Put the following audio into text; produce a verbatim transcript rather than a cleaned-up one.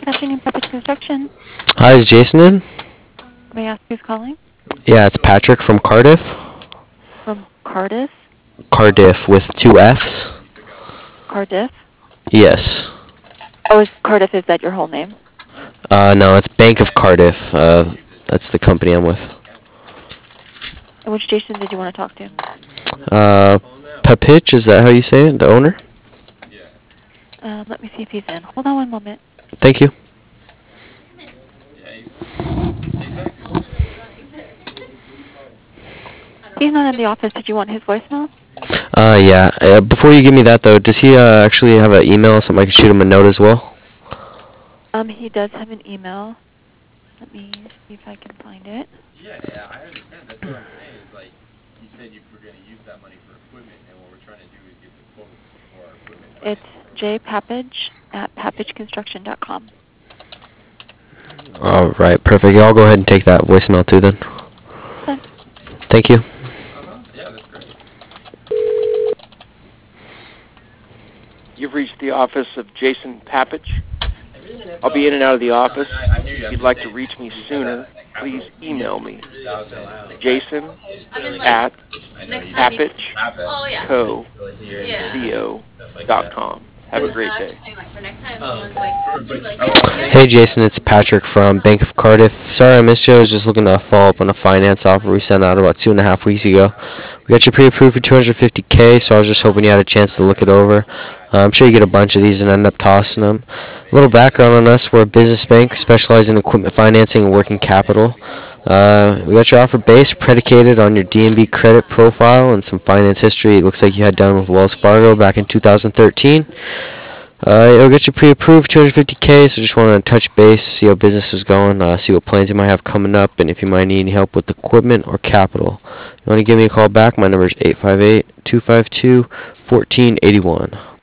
Good afternoon, Puppet Construction. Hi, is Jason in? May I ask who's calling? Yeah, it's Patrick from Cardiff. From Cardiff? Cardiff with two F's. Cardiff? Yes. Oh, is Cardiff, is that your whole name? Uh, no, it's Bank of Cardiff. Uh, that's the company I'm with. And which Jason did you want to talk to? Uh, Papich, is that how you say it? The owner? Um, let me see if he's in. Hold on one moment. Thank you. He's not in the office. Did you want his voicemail? Uh, yeah. Uh, before you give me that, though, does he uh, actually have an email? Something I can shoot him a note as well? Um, he does have an email. Let me see if I can find it. Yeah, yeah, I understand. That's what I'm saying. Is like, you said you were going to use that money for equipment, and what we're trying to do is get the quote for our equipment. It's jpappage at pappage construction dot com. All right, perfect. Yeah, I'll go ahead and take that voicemail, too, then. Okay. Thank you. Uh-huh. Yeah, that's great. You've reached the office of Jason Papich. I'll be in and out of the office. If you'd like to reach me sooner, please email me. Jason at pappich co dot com. Have a great day. Hey Jason, it's Patrick from Bank of Cardiff. Sorry I missed you. I was just looking to follow up on a finance offer we sent out about two and a half weeks ago. We got you pre-approved for two hundred fifty K, so I was just hoping you had a chance to look it over. Uh, I'm sure you get a bunch of these and end up tossing them. A little background on us: we're a business bank specializing in equipment financing and working capital. Uh, we got your offer base predicated on your D N B credit profile and some finance history. It looks like you had done with Wells Fargo back in two thousand thirteen. Uh, it'll get you pre-approved two hundred fifty K, so just want to touch base, see how business is going, uh, see what plans you might have coming up, and if you might need any help with equipment or capital. You want to give me a call back, my number is eight five eight, two five two, one four eight one.